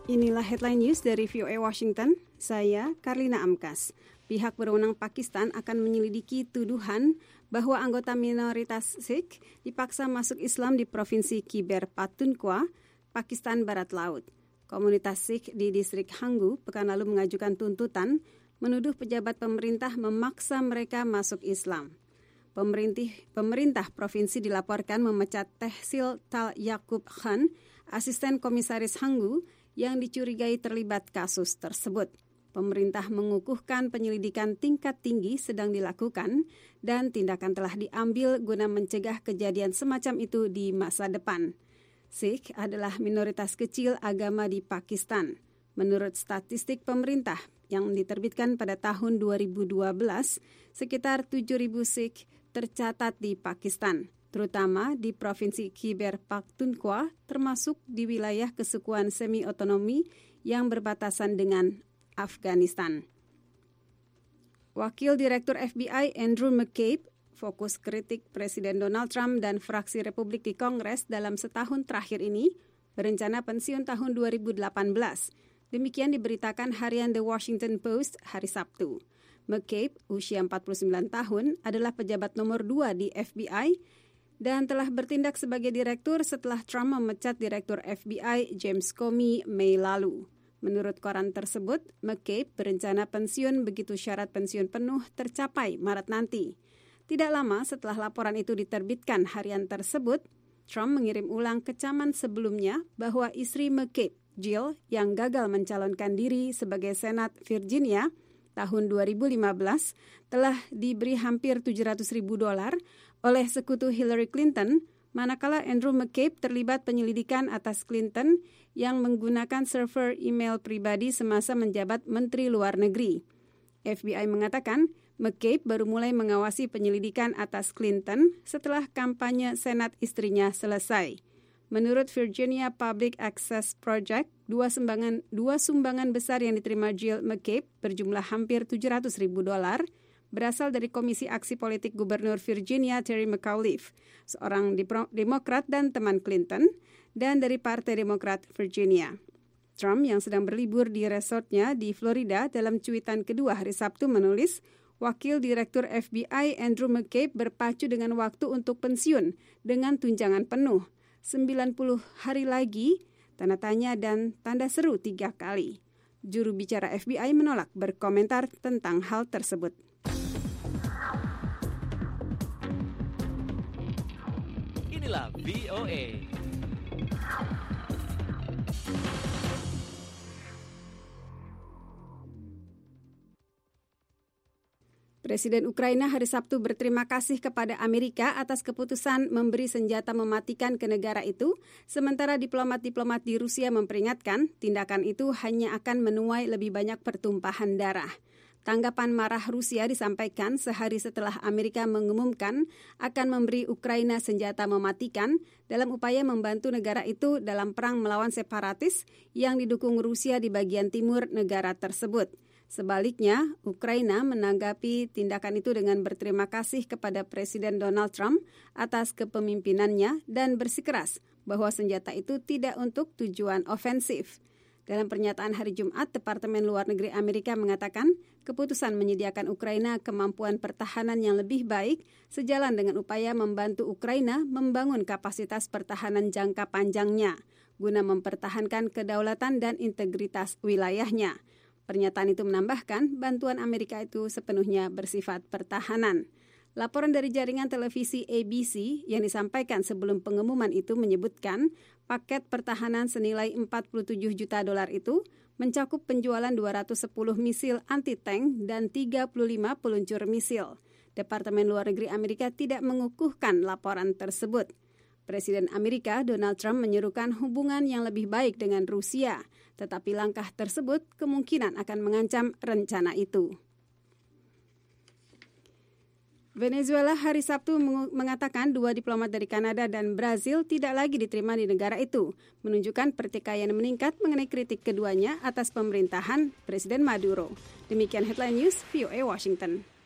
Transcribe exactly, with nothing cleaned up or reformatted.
Inilah headline news dari V O A Washington. Saya Karlina Amkas. Pihak berwenang Pakistan akan menyelidiki tuduhan bahwa anggota minoritas Sikh dipaksa masuk Islam di Provinsi Khyber Pakhtunkhwa, Pakistan Barat Laut. Komunitas Sikh di distrik Hanggu pekan lalu mengajukan tuntutan menuduh pejabat pemerintah memaksa mereka masuk Islam. Pemerintah, pemerintah provinsi dilaporkan memecat Tehsil Tal Yaqub Khan, asisten komisaris Hanggu, yang dicurigai terlibat kasus tersebut. Pemerintah mengukuhkan penyelidikan tingkat tinggi sedang dilakukan dan tindakan telah diambil guna mencegah kejadian semacam itu di masa depan. Sikh adalah minoritas kecil agama di Pakistan. Menurut statistik pemerintah yang diterbitkan pada tahun dua ribu dua belas, sekitar tujuh ribu Sikh tercatat di Pakistan, terutama di Provinsi Khyber Pakhtunkhwa, termasuk di wilayah kesukuan semi-otonomi yang berbatasan dengan Afghanistan. Wakil Direktur F B I Andrew McCabe fokus kritik Presiden Donald Trump dan fraksi Republik di Kongres dalam setahun terakhir ini berencana pensiun tahun dua ribu delapan belas. Demikian diberitakan harian The Washington Post hari Sabtu. McCabe, usia empat puluh sembilan tahun, adalah pejabat nomor dua di F B I dan telah bertindak sebagai direktur setelah Trump memecat Direktur F B I James Comey Mei lalu. Menurut koran tersebut, McCabe berencana pensiun begitu syarat pensiun penuh tercapai Maret nanti. Tidak lama setelah laporan itu diterbitkan harian tersebut, Trump mengirim ulang kecaman sebelumnya bahwa istri McCabe, Jill, yang gagal mencalonkan diri sebagai Senat Virginia tahun dua ribu lima belas, telah diberi hampir tujuh ratus ribu dolar oleh sekutu Hillary Clinton, manakala Andrew McCabe terlibat penyelidikan atas Clinton yang menggunakan server email pribadi semasa menjabat Menteri Luar Negeri. F B I mengatakan McCabe baru mulai mengawasi penyelidikan atas Clinton setelah kampanye Senat istrinya selesai. Menurut Virginia Public Access Project, dua sumbangan, dua sumbangan besar yang diterima Jill McCabe berjumlah hampir tujuh ratus ribu dolar berasal dari Komisi Aksi Politik Gubernur Virginia Terry McAuliffe, seorang Demokrat dan teman Clinton, dan dari Partai Demokrat Virginia. Trump yang sedang berlibur di resortnya di Florida dalam cuitan kedua hari Sabtu menulis, Wakil Direktur F B I Andrew McCabe berpacu dengan waktu untuk pensiun dengan tunjangan penuh. sembilan puluh hari lagi, tanda tanya dan tanda seru tiga kali. Juru bicara F B I menolak berkomentar tentang hal tersebut. Inilah V O A. Presiden Ukraina hari Sabtu berterima kasih kepada Amerika atas keputusan memberi senjata mematikan ke negara itu, sementara diplomat-diplomat di Rusia memperingatkan tindakan itu hanya akan menuai lebih banyak pertumpahan darah. Tanggapan marah Rusia disampaikan sehari setelah Amerika mengumumkan akan memberi Ukraina senjata mematikan dalam upaya membantu negara itu dalam perang melawan separatis yang didukung Rusia di bagian timur negara tersebut. Sebaliknya, Ukraina menanggapi tindakan itu dengan berterima kasih kepada Presiden Donald Trump atas kepemimpinannya dan bersikeras bahwa senjata itu tidak untuk tujuan ofensif. Dalam pernyataan hari Jumat, Departemen Luar Negeri Amerika mengatakan keputusan menyediakan Ukraina kemampuan pertahanan yang lebih baik sejalan dengan upaya membantu Ukraina membangun kapasitas pertahanan jangka panjangnya guna mempertahankan kedaulatan dan integritas wilayahnya. Pernyataan itu menambahkan bantuan Amerika itu sepenuhnya bersifat pertahanan. Laporan dari jaringan televisi A B C yang disampaikan sebelum pengumuman itu menyebutkan paket pertahanan senilai empat puluh tujuh juta dolar itu mencakup penjualan dua ratus sepuluh misil anti-tank dan tiga puluh lima peluncur misil. Departemen Luar Negeri Amerika tidak mengukuhkan laporan tersebut. Presiden Amerika Donald Trump menyerukan hubungan yang lebih baik dengan Rusia, tetapi langkah tersebut kemungkinan akan mengancam rencana itu. Venezuela hari Sabtu mengatakan dua diplomat dari Kanada dan Brazil tidak lagi diterima di negara itu, menunjukkan pertikaian meningkat mengenai kritik keduanya atas pemerintahan Presiden Maduro. Demikian headline news V O A Washington.